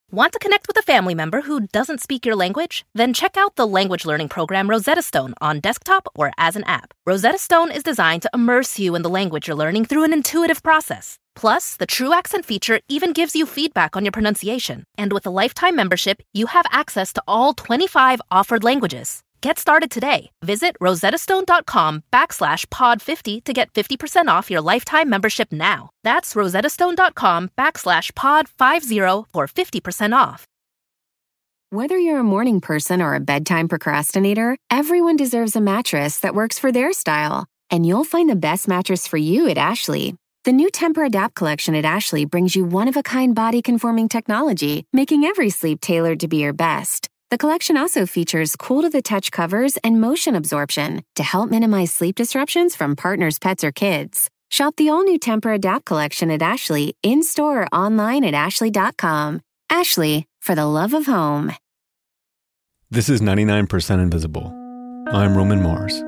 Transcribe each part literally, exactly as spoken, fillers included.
Want to connect with a family member who doesn't speak your language? Then check out the language learning program Rosetta Stone on desktop or as an app. Rosetta Stone is designed to immerse you in the language you're learning through an intuitive process. Plus, the True Accent feature even gives you feedback on your pronunciation. And with a lifetime membership, you have access to all twenty-five offered languages. Get started today. Visit rosettastone.com backslash pod 50 to get fifty percent off your lifetime membership now. That's rosettastone.com backslash pod 50 for fifty percent off. Whether you're a morning person or a bedtime procrastinator, everyone deserves a mattress that works for their style. And you'll find the best mattress for you at Ashley. The new Temper-Adapt collection at Ashley brings you one-of-a-kind body-conforming technology, making every sleep tailored to be your best. The collection also features cool-to-the-touch covers and motion absorption to help minimize sleep disruptions from partners, pets, or kids. Shop the all-new Temper-Adapt collection at Ashley, in-store or online at ashley dot com. Ashley, for the love of home. This is ninety-nine percent Invisible. I'm Roman Mars.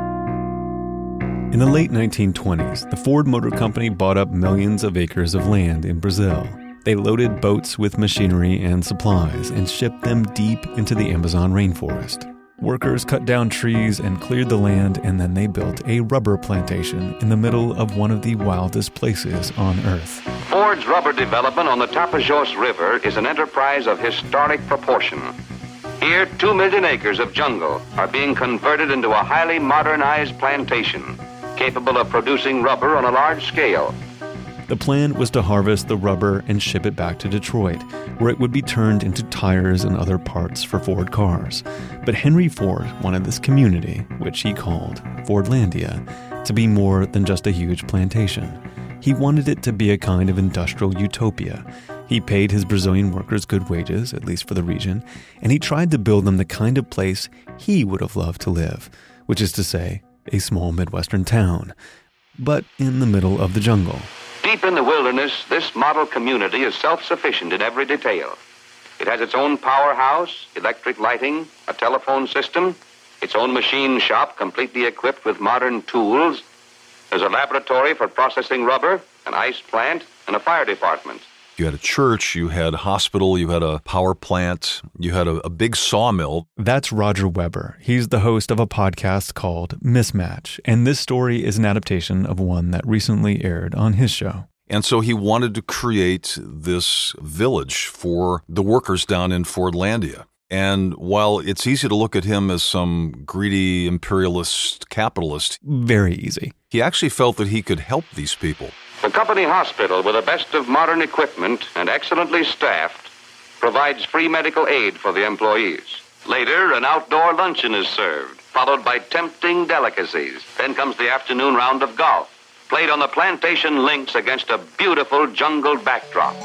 In the late nineteen twenties, the Ford Motor Company bought up millions of acres of land in Brazil. They loaded boats with machinery and supplies and shipped them deep into the Amazon rainforest. Workers cut down trees and cleared the land, and then they built a rubber plantation in the middle of one of the wildest places on Earth. Ford's rubber development on the Tapajós River is an enterprise of historic proportion. Here, two million acres of jungle are being converted into a highly modernized plantation, capable of producing rubber on a large scale. The plan was to harvest the rubber and ship it back to Detroit, where it would be turned into tires and other parts for Ford cars. But Henry Ford wanted this community, which he called Fordlandia, to be more than just a huge plantation. He wanted it to be a kind of industrial utopia. He paid his Brazilian workers good wages, at least for the region, and he tried to build them the kind of place he would have loved to live, which is to say, a small Midwestern town, but in the middle of the jungle. Deep in the wilderness, this model community is self-sufficient in every detail. It has its own powerhouse, electric lighting, a telephone system, its own machine shop completely equipped with modern tools. There's a laboratory for processing rubber, an ice plant, and a fire department. You had a church, you had a hospital, you had a power plant, you had a, a big sawmill. That's Roger Weber. He's the host of a podcast called Mismatch, and this story is an adaptation of one that recently aired on his show. And so he wanted to create this village for the workers down in Fordlandia. And while it's easy to look at him as some greedy imperialist capitalist, very easy, he actually felt that he could help these people. The company hospital, with the best of modern equipment and excellently staffed, provides free medical aid for the employees. Later, an outdoor luncheon is served, followed by tempting delicacies. Then comes the afternoon round of golf, played on the plantation links against a beautiful jungle backdrop.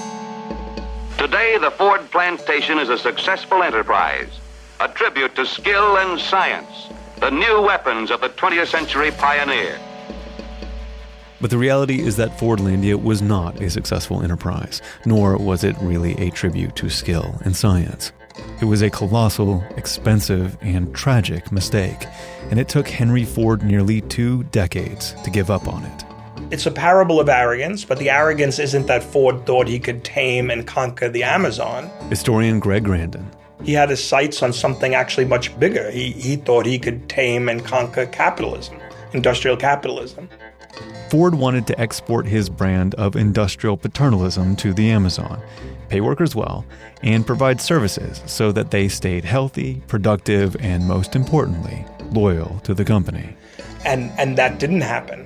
Today, the Ford plantation is a successful enterprise, a tribute to skill and science, the new weapons of the twentieth century pioneer. But the reality is that Fordlandia was not a successful enterprise, nor was it really a tribute to skill and science. It was a colossal, expensive, and tragic mistake, and it took Henry Ford nearly two decades to give up on it. It's a parable of arrogance, but the arrogance isn't that Ford thought he could tame and conquer the Amazon. Historian Greg Grandin. He had his sights on something actually much bigger. He, he thought he could tame and conquer capitalism, industrial capitalism. Ford wanted to export his brand of industrial paternalism to the Amazon, pay workers well, and provide services so that they stayed healthy, productive, and most importantly, loyal to the company. And, and that didn't happen.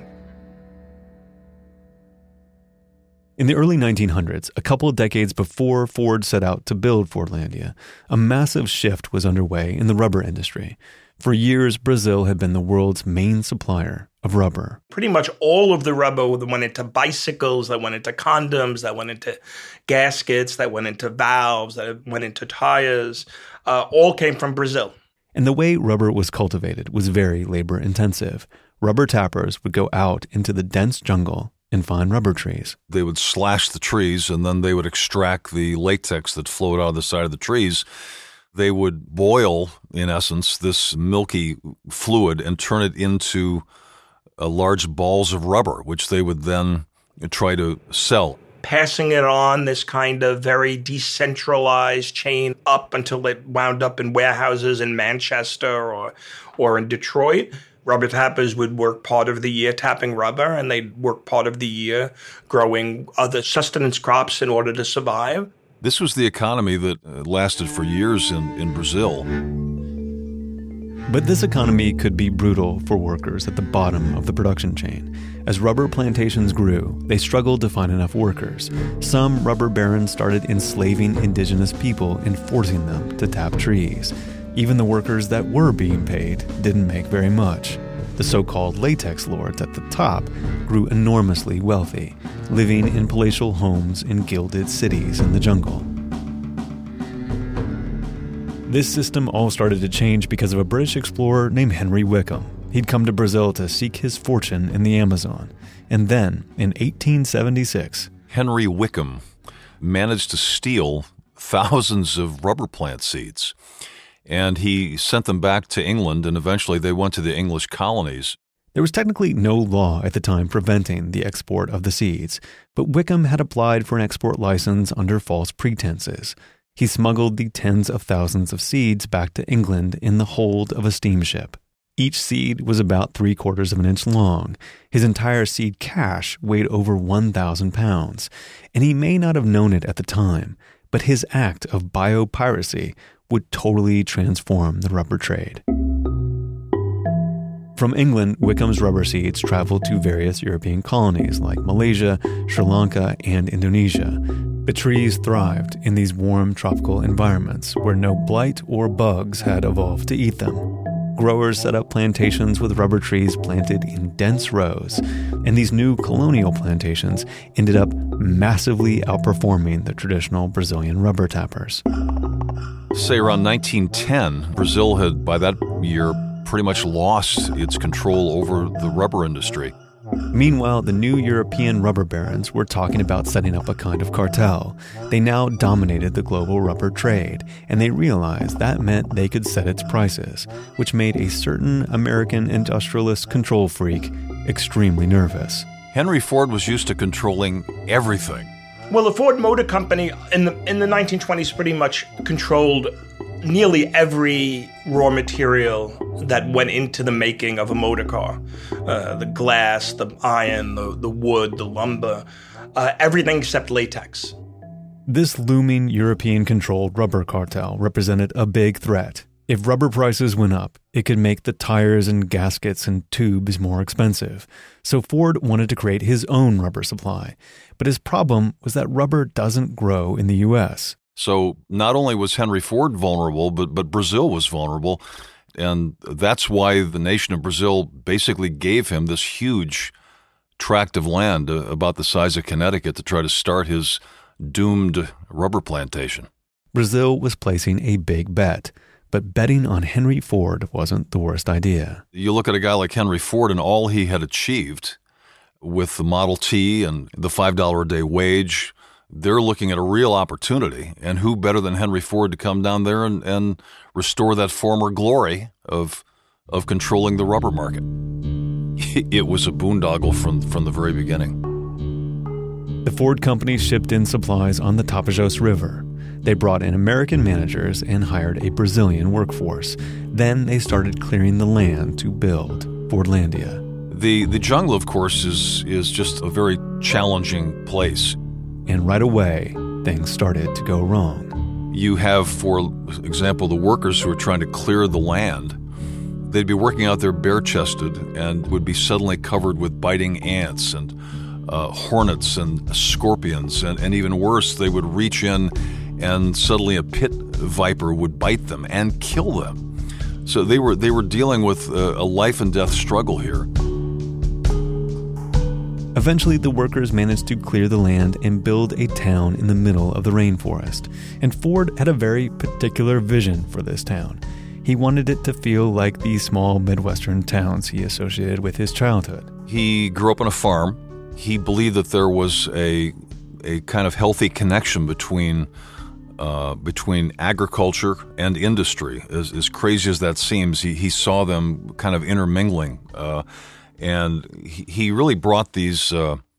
In the early nineteen hundreds, a couple of decades before Ford set out to build Fordlandia, a massive shift was underway in the rubber industry. For years, Brazil had been the world's main supplier of rubber. Pretty much all of the rubber that went into bicycles, that went into condoms, that went into gaskets, that went into valves, that went into tires, uh, all came from Brazil. And the way rubber was cultivated was very labor intensive. Rubber tappers would go out into the dense jungle and find rubber trees. They would slash the trees, and then they would extract the latex that flowed out of the side of the trees. They would boil, in essence, this milky fluid and turn it into uh, large balls of rubber, which they would then try to sell. passing it on, this kind of very decentralized chain, up until it wound up in warehouses in Manchester or or in Detroit. Rubber tappers would work part of the year tapping rubber, and they'd work part of the year growing other sustenance crops in order to survive. This was the economy that lasted for years in, in Brazil. But this economy could be brutal for workers at the bottom of the production chain. As rubber plantations grew, they struggled to find enough workers. Some rubber barons started enslaving indigenous people and forcing them to tap trees. Even the workers that were being paid didn't make very much. The so-called latex lords at the top grew enormously wealthy, living in palatial homes in gilded cities in the jungle. This system all started to change because of a British explorer named Henry Wickham. He'd come to Brazil to seek his fortune in the Amazon. And then, in eighteen seventy-six, Henry Wickham managed to steal thousands of rubber plant seeds. And he sent them back to England, and eventually they went to the English colonies. There was technically no law at the time preventing the export of the seeds, but Wickham had applied for an export license under false pretenses. He smuggled the tens of thousands of seeds back to England in the hold of a steamship. Each seed was about three quarters of an inch long. His entire seed cache weighed over one thousand pounds. And he may not have known it at the time, but his act of biopiracy would totally transform the rubber trade. From England, Wickham's rubber seeds traveled to various European colonies like Malaysia, Sri Lanka, and Indonesia. The trees thrived in these warm tropical environments where no blight or bugs had evolved to eat them. Growers set up plantations with rubber trees planted in dense rows, and these new colonial plantations ended up massively outperforming the traditional Brazilian rubber tappers. Say around nineteen ten, Brazil had, by that year, pretty much lost its control over the rubber industry. Meanwhile, the new European rubber barons were talking about setting up a kind of cartel. They now dominated the global rubber trade, and they realized that meant they could set its prices, which made a certain American industrialist control freak extremely nervous. Henry Ford was used to controlling everything. Well, the Ford Motor Company in the in the nineteen twenties pretty much controlled nearly every raw material that went into the making of a motor car. Uh, the glass, the iron, the, the wood, the lumber, uh, everything except latex. This looming European-controlled rubber cartel represented a big threat. If rubber prices went up, it could make the tires and gaskets and tubes more expensive. So Ford wanted to create his own rubber supply. But his problem was that rubber doesn't grow in the U S. So not only was Henry Ford vulnerable, but, but Brazil was vulnerable. And that's why the nation of Brazil basically gave him this huge tract of land, uh, about the size of Connecticut, to try to start his doomed rubber plantation. Brazil was placing a big bet, but betting on Henry Ford wasn't the worst idea. You look at a guy like Henry Ford and all he had achieved with the Model T and the five dollars a day wage. They're looking at a real opportunity, and who better than Henry Ford to come down there and, and restore that former glory of of controlling the rubber market. It was a boondoggle from, from the very beginning. The Ford company shipped in supplies on the Tapajós River. They brought in American managers and hired a Brazilian workforce. Then they started clearing the land to build Fordlandia. The the jungle, of course, is is just a very challenging place. And right away, things started to go wrong. You have, for example, the workers who are trying to clear the land. They'd be working out there bare-chested and would be suddenly covered with biting ants and uh, hornets and scorpions. And, and even worse, they would reach in and suddenly a pit viper would bite them and kill them. So they were, they were dealing with a, a life and death struggle here. Eventually, the workers managed to clear the land and build a town in the middle of the rainforest. And Ford had a very particular vision for this town. He wanted it to feel like the small Midwestern towns he associated with his childhood. He grew up on a farm. He believed that there was a a kind of healthy connection between uh, between agriculture and industry. As, as crazy as that seems, he, he saw them kind of intermingling. Uh, And he, he really brought these uh,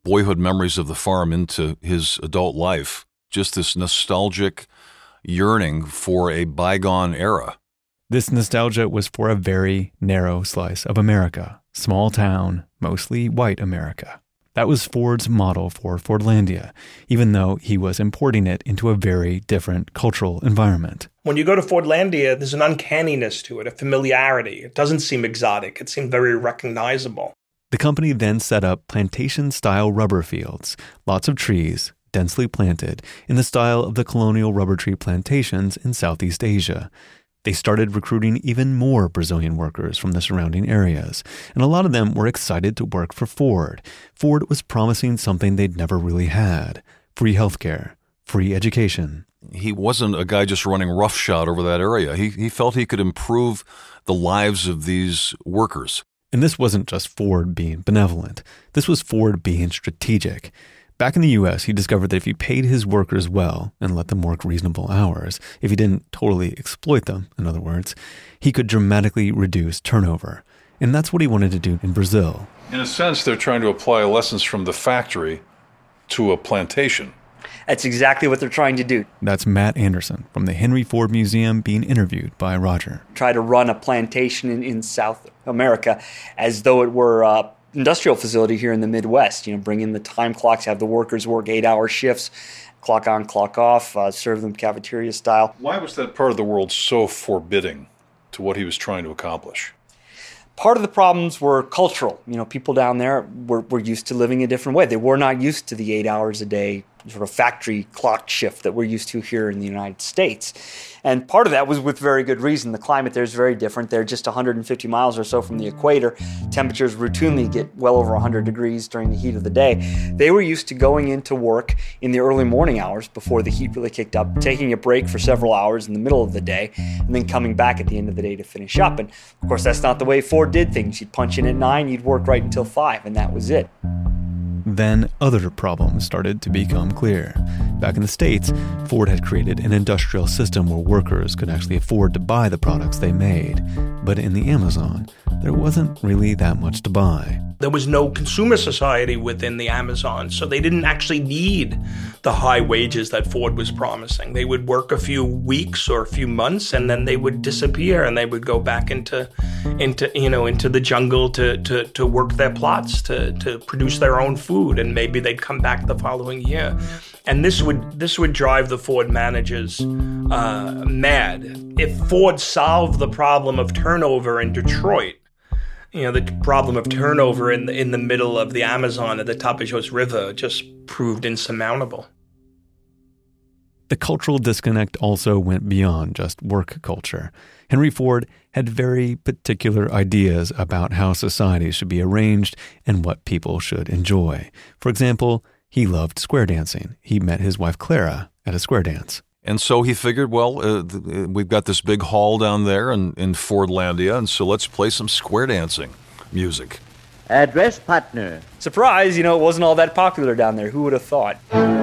boyhood memories of the farm into his adult life. Just this nostalgic yearning for a bygone era. This nostalgia was for a very narrow slice of America. Small town, mostly white America. That was Ford's model for Fordlandia, even though he was importing it into a very different cultural environment. When you go to Fordlandia, there's an uncanniness to it, a familiarity. It doesn't seem exotic. It seemed very recognizable. The company then set up plantation-style rubber fields, lots of trees, densely planted, in the style of the colonial rubber tree plantations in Southeast Asia. They started recruiting even more Brazilian workers from the surrounding areas, and a lot of them were excited to work for Ford. Ford was promising something they'd never really had: free healthcare, free education. He wasn't a guy just running roughshod over that area. He, he felt he could improve the lives of these workers. And this wasn't just Ford being benevolent. This was Ford being strategic. Back in the U S, he discovered that if he paid his workers well and let them work reasonable hours, if he didn't totally exploit them, in other words, he could dramatically reduce turnover. And that's what he wanted to do in Brazil. In a sense, they're trying to apply lessons from the factory to a plantation. That's exactly what they're trying to do. That's Matt Anderson from the Henry Ford Museum being interviewed by Roger. Try to run a plantation in, in South America as though it were a industrial facility here in the Midwest. You know, bring in the time clocks, have the workers work eight-hour shifts, clock on, clock off, uh, serve them cafeteria style. Why was that part of the world so forbidding to what he was trying to accomplish? Part of the problems were cultural. You know, people down there were, were used to living a different way. They were not used to the eight hours a day sort of factory clock shift that we're used to here in the United States. And part of that was with very good reason. The climate there is very different. They're just one hundred fifty miles or so from the equator. Temperatures routinely get well over one hundred degrees during the heat of the day. They were used to going into work in the early morning hours before the heat really kicked up, taking a break for several hours in the middle of the day, and then coming back at the end of the day to finish up. And of course, that's not the way Ford did things. You'd punch in at nine, you'd work right until five, and that was it. Then other problems started to become clear. Back in the States, Ford had created an industrial system where workers could actually afford to buy the products they made. But in the Amazon, there wasn't really that much to buy. There was no consumer society within the Amazon, so they didn't actually need the high wages that Ford was promising. They would work a few weeks or a few months, and then they would disappear, and they would go back into, into you know, into the jungle to to, to work their plots, to to produce their own food, and maybe they'd come back the following year. And this would this would drive the Ford managers uh, mad. If Ford solved the problem of turnover in Detroit, you know, the problem of turnover in the, in the middle of the Amazon at the Tapajós River just proved insurmountable. The cultural disconnect also went beyond just work culture. Henry Ford had very particular ideas about how society should be arranged and what people should enjoy. For example, he loved square dancing. He met his wife Clara at a square dance. And so he figured, well, uh, th- we've got this big hall down there in, in Fordlandia, and so let's play some square dancing music. Address partner. Surprise, you know, it wasn't all that popular down there. Who would have thought?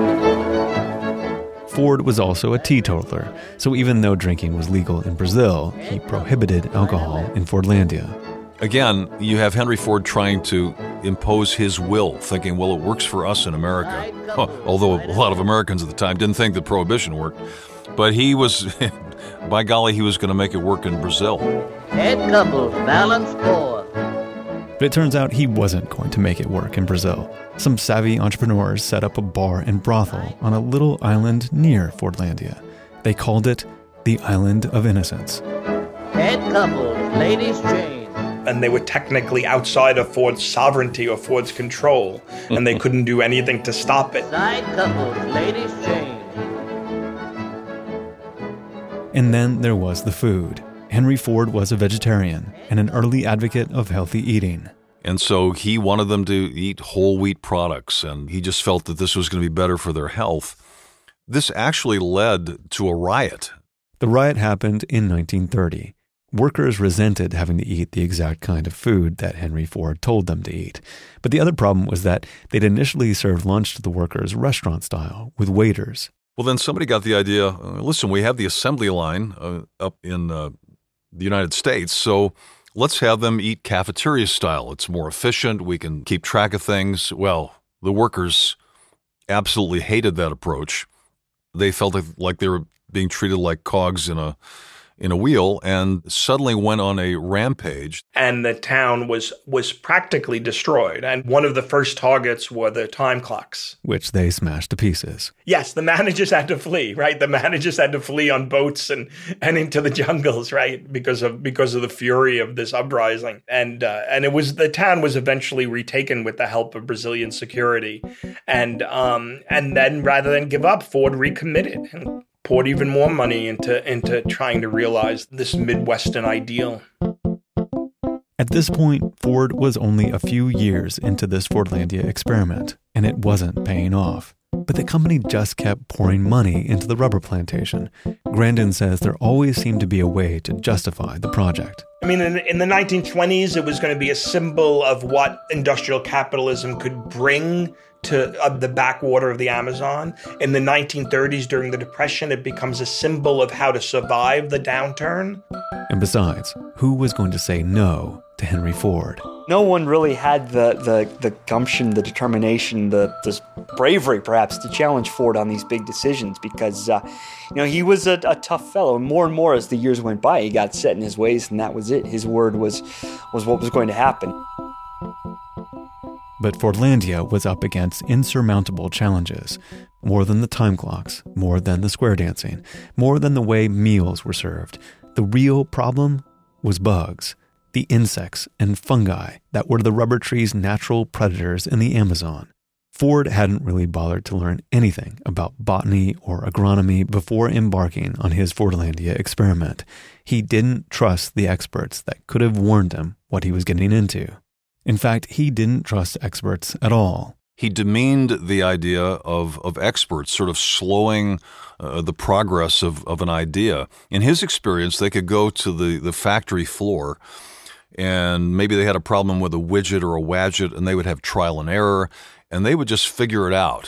Ford was also a teetotaler, so even though drinking was legal in Brazil, he prohibited alcohol in Fordlandia. Again, you have Henry Ford trying to impose his will, thinking, well, it works for us in America. Huh, although a lot of Americans at the time didn't think that Prohibition worked. But he was, by golly, he was going to make it work in Brazil. Head couple, balance four. But it turns out he wasn't going to make it work in Brazil. Some savvy entrepreneurs set up a bar and brothel on a little island near Fordlandia. They called it the Island of Innocence. Head couple, ladies change. And they were technically outside of Ford's sovereignty or Ford's control, and they couldn't do anything to stop it. Side couples, ladies change. And then there was the food. Henry Ford was a vegetarian and an early advocate of healthy eating. And so he wanted them to eat whole wheat products, and he just felt that this was going to be better for their health. This actually led to a riot. The riot happened in nineteen thirty. Workers resented having to eat the exact kind of food that Henry Ford told them to eat. But the other problem was that they'd initially served lunch to the workers restaurant style with waiters. Well, then somebody got the idea, uh, listen, we have the assembly line uh, up in uh, the United States, so let's have them eat cafeteria style. It's more efficient. We can keep track of things. Well, The workers absolutely hated that approach. They felt like they were being treated like cogs in a in a wheel, and suddenly went on a rampage. And the town was was practically destroyed. And one of the first targets were the time clocks, which they smashed to pieces. Yes, the managers had to flee, right? The managers had to flee on boats and, and into the jungles, right? Because of because of the fury of this uprising. And uh, and it was the town was eventually retaken with the help of Brazilian security. And um and then rather than give up, Ford recommitted and poured even more money into into trying to realize this Midwestern ideal. At this point, Ford was only a few years into this Fordlandia experiment, and it wasn't paying off. But the company just kept pouring money into the rubber plantation. Grandin says there always seemed to be a way to justify the project. I mean, in, in the nineteen twenties, it was going to be a symbol of what industrial capitalism could bring to uh, the backwater of the Amazon. In the nineteen thirties, during the Depression, it becomes a symbol of how to survive the downturn. And besides, who was going to say no to Henry Ford? No one really had the the, the gumption, the determination, the, the bravery, perhaps, to challenge Ford on these big decisions because, uh, you know, he was a, a tough fellow. And more and more as the years went by, he got set in his ways, and that was it. His word was was what was going to happen. But Fordlandia was up against insurmountable challenges. More than the time clocks, more than the square dancing, more than the way meals were served. The real problem was bugs, the insects and fungi that were the rubber tree's natural predators in the Amazon. Ford hadn't really bothered to learn anything about botany or agronomy before embarking on his Fordlandia experiment. He didn't trust the experts that could have warned him what he was getting into. In fact, he didn't trust experts at all. He demeaned the idea of, of experts sort of slowing uh, the progress of, of an idea. In his experience, they could go to the, the factory floor and maybe they had a problem with a widget or a wadget and they would have trial and error and they would just figure it out.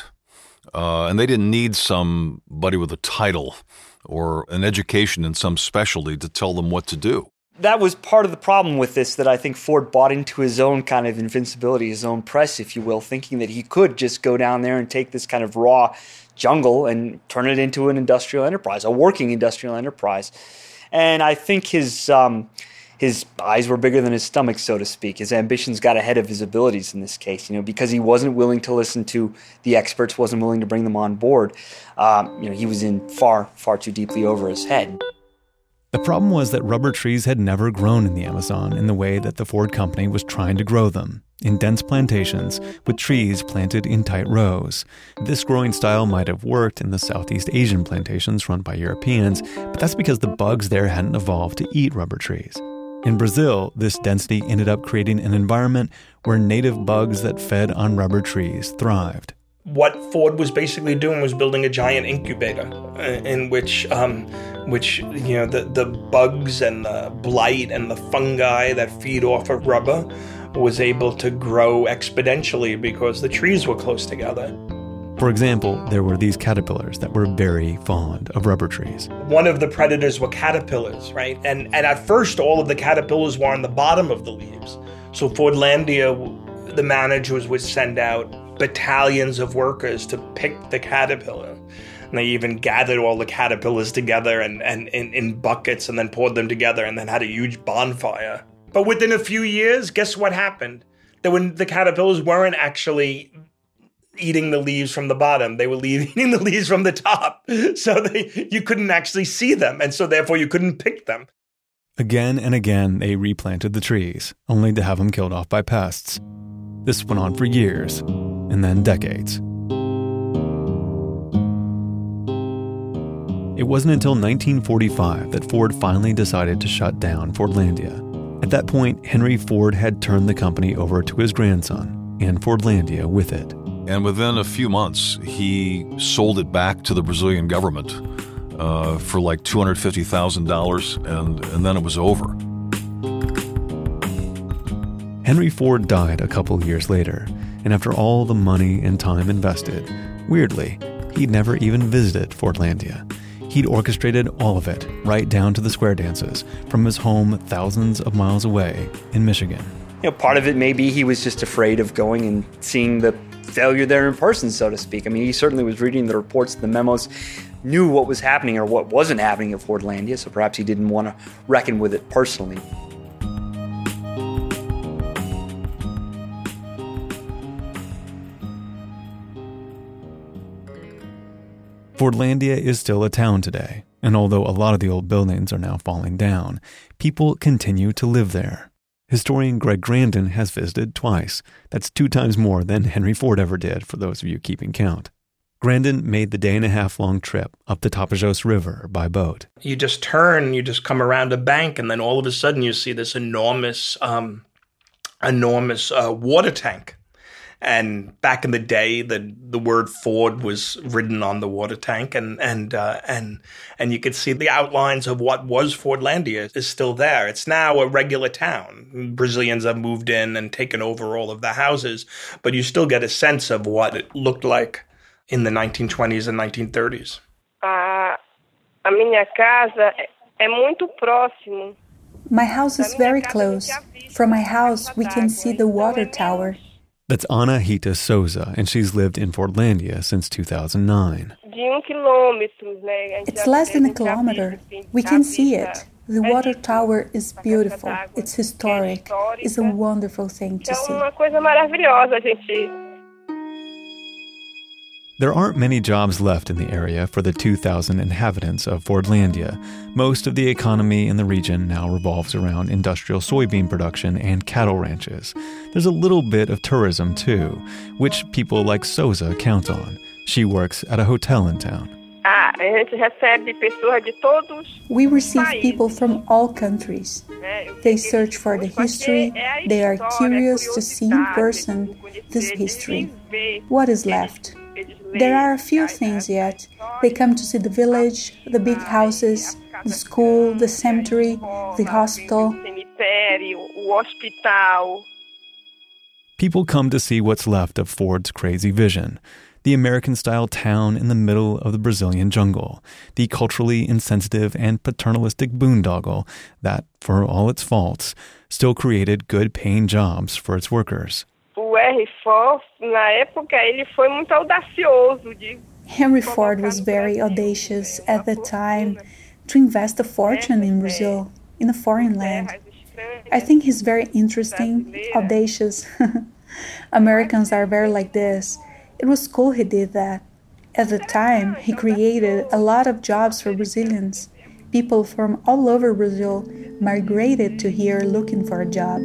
Uh, and they didn't need somebody with a title or an education in some specialty to tell them what to do. That was part of the problem with this, that I think Ford bought into his own kind of invincibility, his own press, if you will, thinking that he could just go down there and take this kind of raw jungle and turn it into an industrial enterprise, a working industrial enterprise. And I think his um, his eyes were bigger than his stomach, so to speak. His ambitions got ahead of his abilities in this case, you know, because he wasn't willing to listen to the experts, wasn't willing to bring them on board. Um, you know, he was in far, far too deeply over his head. The problem was that rubber trees had never grown in the Amazon in the way that the Ford company was trying to grow them, in dense plantations with trees planted in tight rows. This growing style might have worked in the Southeast Asian plantations run by Europeans, but that's because the bugs there hadn't evolved to eat rubber trees. In Brazil, this density ended up creating an environment where native bugs that fed on rubber trees thrived. What Ford was basically doing was building a giant incubator in which, um, which you know, the, the bugs and the blight and the fungi that feed off of rubber was able to grow exponentially because the trees were close together. For example, there were these caterpillars that were very fond of rubber trees. One of the predators were caterpillars, right? And, and at first, all of the caterpillars were on the bottom of the leaves. So Fordlandia, the managers would send out battalions of workers to pick the caterpillar. And they even gathered all the caterpillars together and, and in, in buckets and then poured them together and then had a huge bonfire. But within a few years, guess what happened? That when the caterpillars weren't actually eating the leaves from the bottom, they were eating the leaves from the top. So they, you couldn't actually see them, and so therefore you couldn't pick them. Again and again, they replanted the trees, only to have them killed off by pests. This went on for years, and then decades. It wasn't until nineteen forty-five that Ford finally decided to shut down Fordlandia. At that point, Henry Ford had turned the company over to his grandson, and Fordlandia with it. And within a few months, he sold it back to the Brazilian government uh, for like two hundred fifty thousand dollars, and, and then it was over. Henry Ford died a couple years later, and after all the money and time invested, weirdly, he'd never even visited Fordlandia. He'd orchestrated all of it, right down to the square dances, from his home thousands of miles away in Michigan. You know, part of it maybe he was just afraid of going and seeing the failure there in person, so to speak. I mean, he certainly was reading the reports, the memos, knew what was happening or what wasn't happening at Fordlandia, so perhaps he didn't want to reckon with it personally. Fordlandia is still a town today, and although a lot of the old buildings are now falling down, people continue to live there. Historian Greg Grandin has visited twice. That's two times more than Henry Ford ever did, for those of you keeping count. Grandin made the day and a half long trip up the Tapajos River by boat. You just turn, you just come around a bank, and then all of a sudden you see this enormous, um, enormous uh, water tank. And back in the day, the the word Ford was written on the water tank, and and uh, and and you could see the outlines of what was Fordlandia is still there. It's now a regular town. Brazilians have moved in and taken over all of the houses, but you still get a sense of what it looked like in the nineteen twenties and nineteen thirties. Uh, a minha casa é muito próximo. My house is very close. From my house, we can see the water tower. That's Ana Rita Souza, and she's lived in Fordlandia since two thousand nine. It's less than a kilometer. We can see it. The water tower is beautiful. It's historic. It's a wonderful thing to see. There aren't many jobs left in the area for the two thousand inhabitants of Fordlandia. Most of the economy in the region now revolves around industrial soybean production and cattle ranches. There's a little bit of tourism too, which people like Souza count on. She works at a hotel in town. We receive people from all countries. They search for the history. They are curious to see in person this history. What is left? There are a few things yet. They come to see the village, the big houses, the school, the cemetery, the hospital. People come to see what's left of Ford's crazy vision. The American-style town in the middle of the Brazilian jungle. The culturally insensitive and paternalistic boondoggle that, for all its faults, still created good-paying jobs for its workers. Henry Ford was very audacious at the time to invest a fortune in Brazil, in a foreign land. I think he's very interesting, audacious. Americans are very like this. It was cool he did that. At the time, he created a lot of jobs for Brazilians. People from all over Brazil migrated to here looking for a job.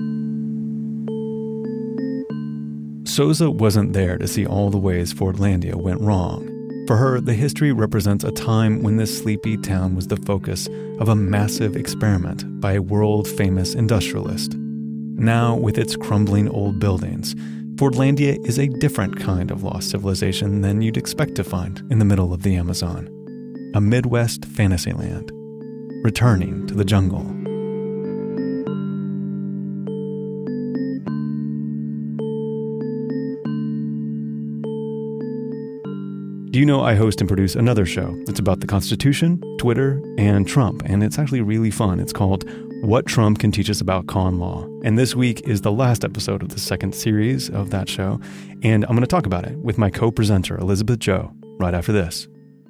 Souza wasn't there to see all the ways Fordlandia went wrong. For her, the history represents a time when this sleepy town was the focus of a massive experiment by a world-famous industrialist. Now, with its crumbling old buildings, Fordlandia is a different kind of lost civilization than you'd expect to find in the middle of the Amazon. A Midwest fantasy land, returning to the jungle. Do you know I host and produce another show? It's about the Constitution, Twitter, and Trump, and it's actually really fun. It's called What Trump Can Teach Us About Con Law. And this week is the last episode of the second series of that show, and I'm going to talk about it with my co-presenter, Elizabeth Joh, right after this.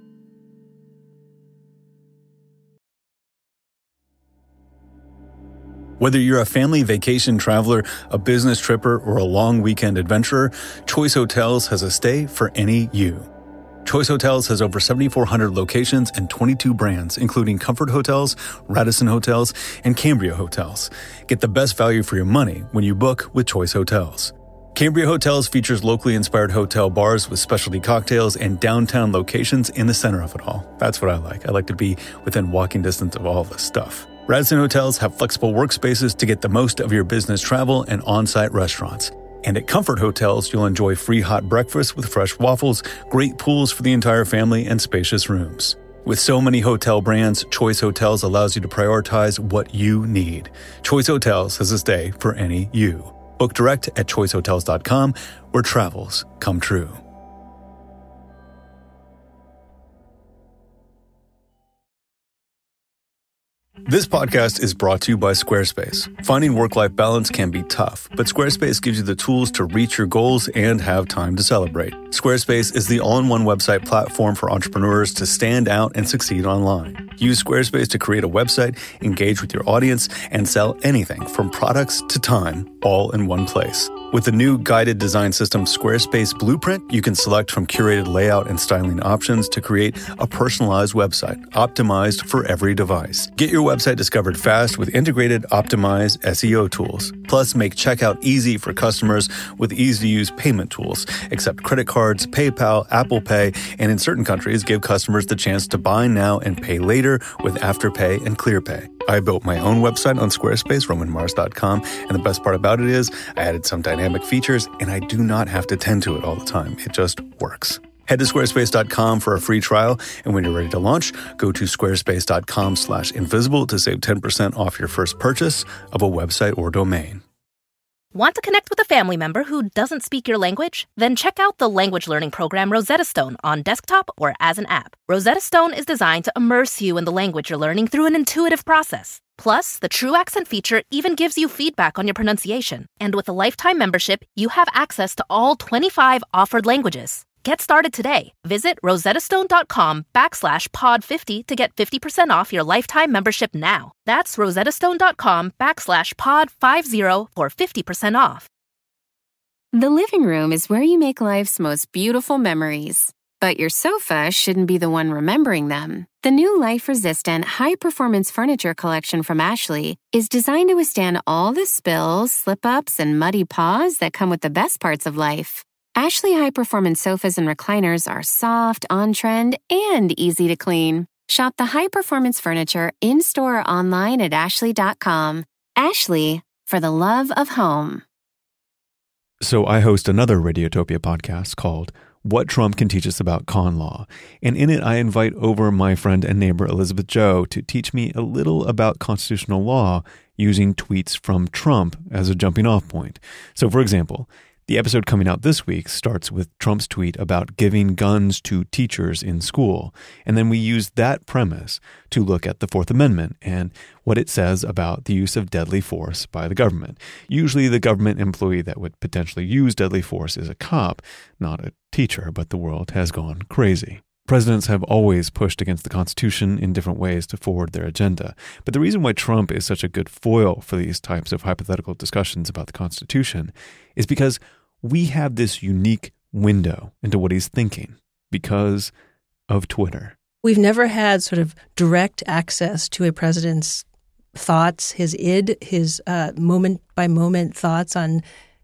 Whether you're a family vacation traveler, a business tripper, or a long weekend adventurer, Choice Hotels has a stay for any you. Choice Hotels has over seventy-four hundred locations and twenty-two brands, including Comfort Hotels, Radisson Hotels, and Cambria Hotels. Get the best value for your money when you book with Choice Hotels. Cambria Hotels features locally inspired hotel bars with specialty cocktails and downtown locations in the center of it all. That's what I like. I like to be within walking distance of all this stuff. Radisson Hotels have flexible workspaces to get the most of your business travel and on-site restaurants. And at Comfort Hotels, you'll enjoy free hot breakfast with fresh waffles, great pools for the entire family, and spacious rooms. With so many hotel brands, Choice Hotels allows you to prioritize what you need. Choice Hotels has a stay for any you. Book direct at choice hotels dot com, where travels come true. This podcast is brought to you by Squarespace. Finding work-life balance can be tough, but Squarespace gives you the tools to reach your goals and have time to celebrate. Squarespace is the all-in-one website platform for entrepreneurs to stand out and succeed online. Use Squarespace to create a website, engage with your audience, and sell anything from products to time, all in one place. With the new guided design system Squarespace Blueprint, you can select from curated layout and styling options to create a personalized website optimized for every device. Get your website discovered fast with integrated, optimized S E O tools. Plus, make checkout easy for customers with easy-to-use payment tools. Accept credit cards, PayPal, Apple Pay, and in certain countries, give customers the chance to buy now and pay later with Afterpay and ClearPay. I built my own website on Squarespace, roman mars dot com, and the best part about it is I added some dynamic features, and I do not have to tend to it all the time. It just works. Head to squarespace dot com for a free trial, and when you're ready to launch, go to squarespace dot com slash invisible to save ten percent off your first purchase of a website or domain. Want to connect with a family member who doesn't speak your language? Then check out the language learning program Rosetta Stone on desktop or as an app. Rosetta Stone is designed to immerse you in the language you're learning through an intuitive process. Plus, the True Accent feature even gives you feedback on your pronunciation. And with a lifetime membership, you have access to all twenty-five offered languages. Get started today. Visit rosettastone.com backslash pod 50 to get fifty percent off your lifetime membership now. That's rosettastone.com backslash pod 50 for fifty percent off. The living room is where you make life's most beautiful memories. But your sofa shouldn't be the one remembering them. The new life-resistant, high-performance furniture collection from Ashley is designed to withstand all the spills, slip-ups, and muddy paws that come with the best parts of life. Ashley high-performance sofas and recliners are soft, on-trend, and easy to clean. Shop the high-performance furniture in-store or online at ashley dot com. Ashley, for the love of home. So I host another Radiotopia podcast called What Trump Can Teach Us About Con Law. And in it, I invite over my friend and neighbor Elizabeth Joh to teach me a little about constitutional law using tweets from Trump as a jumping off point. So for example, the episode coming out this week starts with Trump's tweet about giving guns to teachers in school. And then we use that premise to look at the Fourth Amendment and what it says about the use of deadly force by the government. Usually the government employee that would potentially use deadly force is a cop, not a teacher, but the world has gone crazy. Presidents have always pushed against the Constitution in different ways to forward their agenda. But the reason why Trump is such a good foil for these types of hypothetical discussions about the Constitution is because we have this unique window into what he's thinking because of Twitter. We've never had sort of direct access to a president's thoughts, his id, his uh, moment-by-moment thoughts on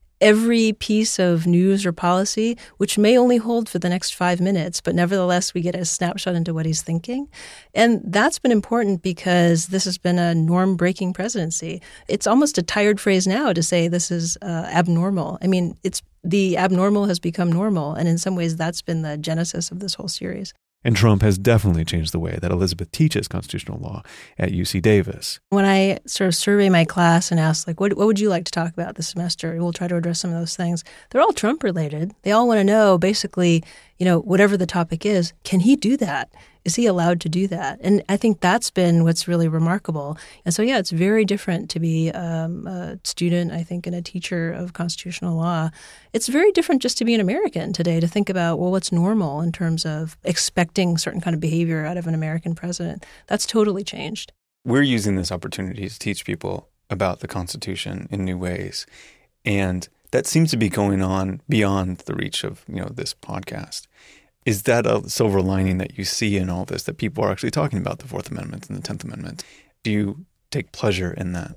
every piece of news or policy, which may only hold for the next five minutes, but nevertheless, we get a snapshot into what he's thinking. And that's been important because this has been a norm-breaking presidency. It's almost a tired phrase now to say this is uh, abnormal. I mean, it's the abnormal has become normal, and in some ways, that's been the genesis of this whole series. And Trump has definitely changed the way that Elizabeth teaches constitutional law at U C Davis. When I sort of survey my class and ask, like, what, what would you like to talk about this semester? We'll try to address some of those things. They're all Trump related. They all want to know, basically, you know, whatever the topic is, can he do that? Is he allowed to do that? And I think that's been what's really remarkable. And so, yeah, it's very different to be um, a student, I think, and a teacher of constitutional law. It's very different just to be an American today, to think about, well, what's normal in terms of expecting certain kind of behavior out of an American president. That's totally changed. We're using this opportunity to teach people about the Constitution in new ways. And that seems to be going on beyond the reach of, you know, this podcast. Is that a silver lining that you see in all this, that people are actually talking about the Fourth Amendment and the Tenth Amendment? Do you take pleasure in that?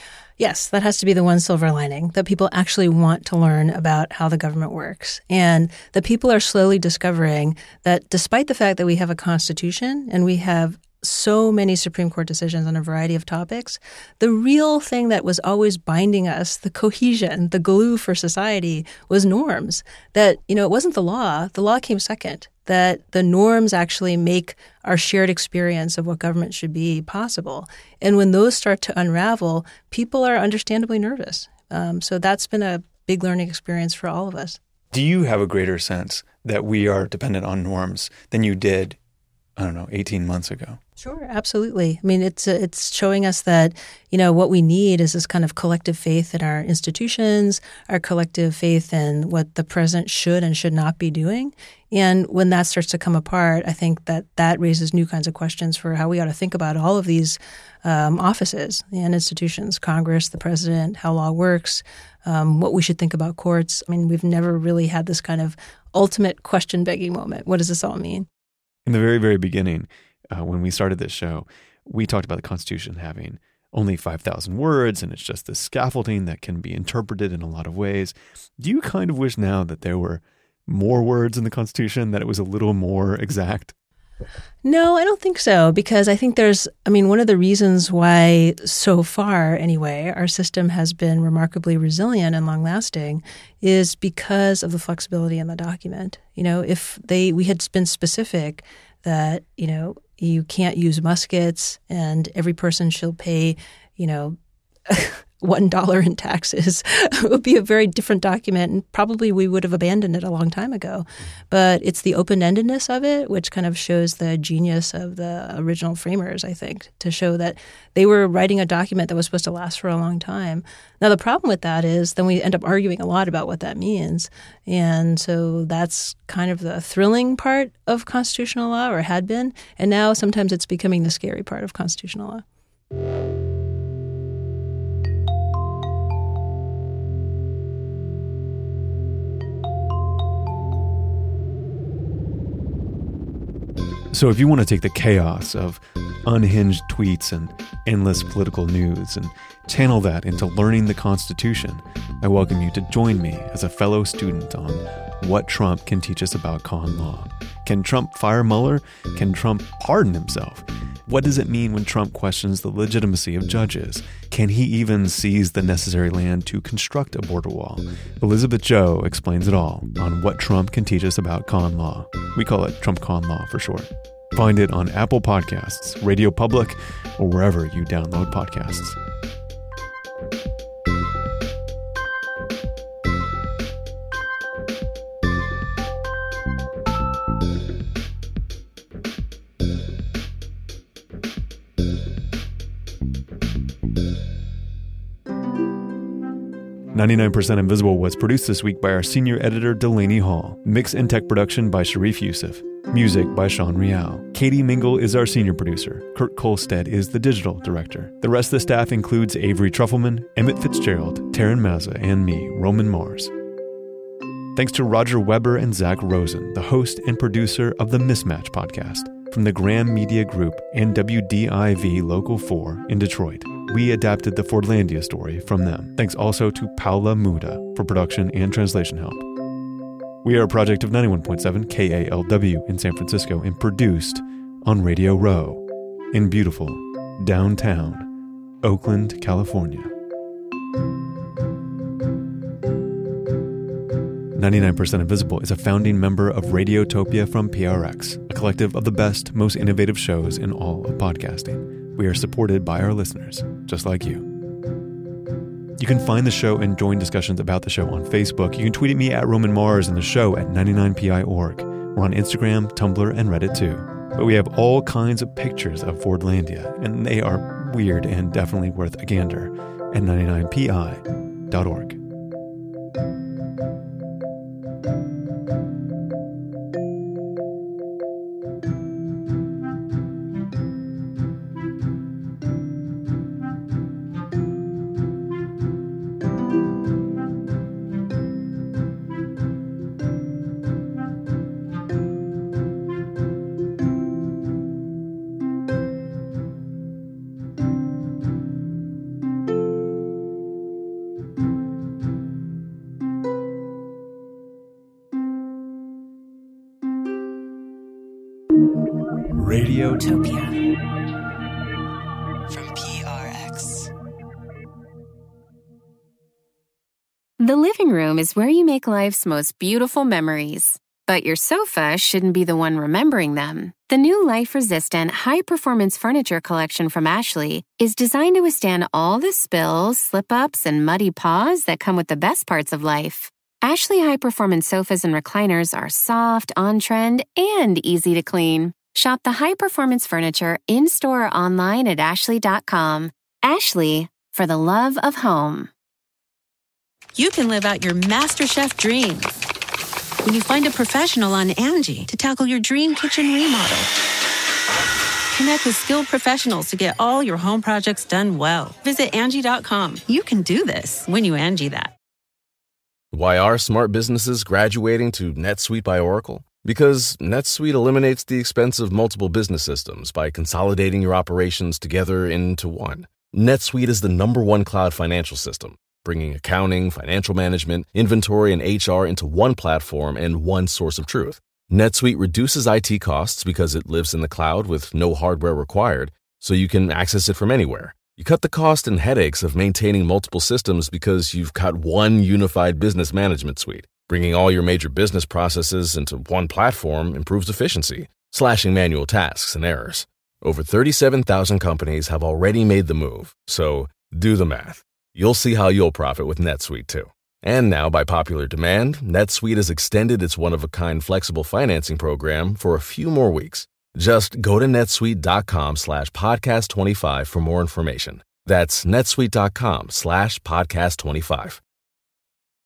Yes, that has to be the one silver lining, that people actually want to learn about how the government works. And that people are slowly discovering that despite the fact that we have a constitution and we have so many Supreme Court decisions on a variety of topics, the real thing that was always binding us, the cohesion, the glue for society, was norms. That, you know, it wasn't the law. The law came second. That the norms actually make our shared experience of what government should be possible. And when those start to unravel, people are understandably nervous. Um, so that's been a big learning experience for all of us. Do you have a greater sense that we are dependent on norms than you did I don't know, eighteen months ago. Sure, absolutely. I mean, it's uh, it's showing us that, you know, what we need is this kind of collective faith in our institutions, our collective faith in what the president should and should not be doing. And when that starts to come apart, I think that that raises new kinds of questions for how we ought to think about all of these um, offices and institutions, Congress, the president, how law works, um, what we should think about courts. I mean, we've never really had this kind of ultimate question-begging moment. What does this all mean? In the very, very beginning, uh, when we started this show, we talked about the Constitution having only five thousand words, and it's just this scaffolding that can be interpreted in a lot of ways. Do you kind of wish now that there were more words in the Constitution, that it was a little more exact? No, I don't think so, because I think there's, I mean, one of the reasons why so far, anyway, our system has been remarkably resilient and long-lasting is because of the flexibility in the document. You know, if they, we had been specific that, you know, you can't use muskets and every person should pay, you know, one dollar in taxes, it would be a very different document, and probably we would have abandoned it a long time ago. But it's the open-endedness of it which kind of shows the genius of the original framers, I think, to show that they were writing a document that was supposed to last for a long time. Now, the problem with that is then we end up arguing a lot about what that means. And so that's kind of the thrilling part of constitutional law, or had been. And now sometimes it's becoming the scary part of constitutional law. So if you want to take the chaos of unhinged tweets and endless political news and channel that into learning the Constitution, I welcome you to join me as a fellow student on what Trump can teach us about con law. Can Trump fire Mueller? Can Trump pardon himself? What does it mean when Trump questions the legitimacy of judges? Can he even seize the necessary land to construct a border wall? Elizabeth Joh explains it all on what Trump can teach us about con law. We call it Trump Con Law for short. Find it on Apple Podcasts, Radio Public, or wherever you download podcasts. ninety-nine percent Invisible was produced this week by our senior editor, Delaney Hall. Mix and tech production by Sharif Youssef. Music by Sean Rial. Katie Mingle is our senior producer. Kurt Kolstead is the digital director. The rest of the staff includes Avery Trufelman, Emmett Fitzgerald, Taryn Mazza, and me, Roman Mars. Thanks to Roger Weber and Zach Rosen, the host and producer of the Mismatch podcast from the Graham Media Group and W D I V Local four in Detroit. We adapted the Fordlandia story from them. Thanks also to Paula Muda for production and translation help. We are a project of ninety-one point seven K A L W in San Francisco and produced on Radio Row in beautiful downtown Oakland, California. ninety-nine percent Invisible is a founding member of Radiotopia from P R X, a collective of the best, most innovative shows in all of podcasting. We are supported by our listeners, just like you. You can find the show and join discussions about the show on Facebook. You can tweet at me at Roman Mars and the show at ninety-nine P I dot org. We're on Instagram, Tumblr, and Reddit too. But we have all kinds of pictures of Fordlandia, and they are weird and definitely worth a gander at ninety-nine P I dot org. Radiotopia from P R X. The living room is where you make life's most beautiful memories. But your sofa shouldn't be the one remembering them. The new life-resistant, high-performance furniture collection from Ashley is designed to withstand all the spills, slip-ups, and muddy paws that come with the best parts of life. Ashley high-performance sofas and recliners are soft, on-trend, and easy to clean. Shop the high-performance furniture in-store or online at ashley dot com. Ashley, for the love of home. You can live out your MasterChef dreams when you find a professional on Angie to tackle your dream kitchen remodel. Connect with skilled professionals to get all your home projects done well. Visit Angie dot com. You can do this when you Angie that. Why are smart businesses graduating to NetSuite by Oracle? Because NetSuite eliminates the expense of multiple business systems by consolidating your operations together into one. NetSuite is the number one cloud financial system, bringing accounting, financial management, inventory, and H R into one platform and one source of truth. NetSuite reduces I T costs because it lives in the cloud with no hardware required, so you can access it from anywhere. You cut the cost and headaches of maintaining multiple systems because you've got one unified business management suite. Bringing all your major business processes into one platform improves efficiency, slashing manual tasks and errors. Over thirty-seven thousand companies have already made the move, so do the math. You'll see how you'll profit with NetSuite too. And now, by popular demand, NetSuite has extended its one-of-a-kind flexible financing program for a few more weeks. Just go to netsuite.com slash podcast25 for more information. That's netsuite.com slash podcast25.